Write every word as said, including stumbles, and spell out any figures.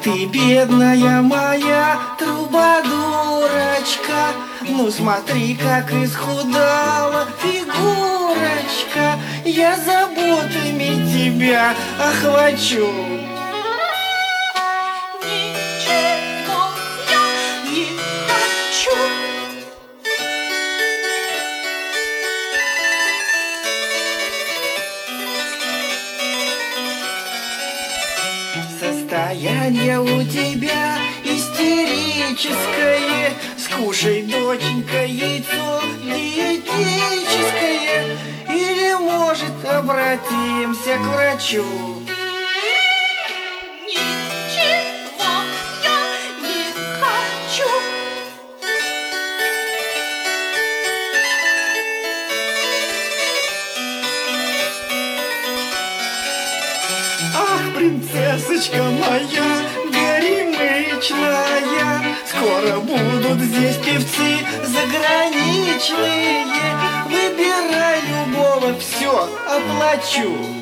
ты, бедная моя трубадурочка, ну смотри, как исхудала фигурочка, я заботами тебя охвачу. Ничего я не хочу. Состояние у тебя истерическое, скушай, доченька, яйцо диетическое, или, может, обратимся к врачу. Ничего я не хочу. Ах, принцессочка моя горемычная, скоро будут здесь певцы заграничные. Выбирай любого, все оплачу.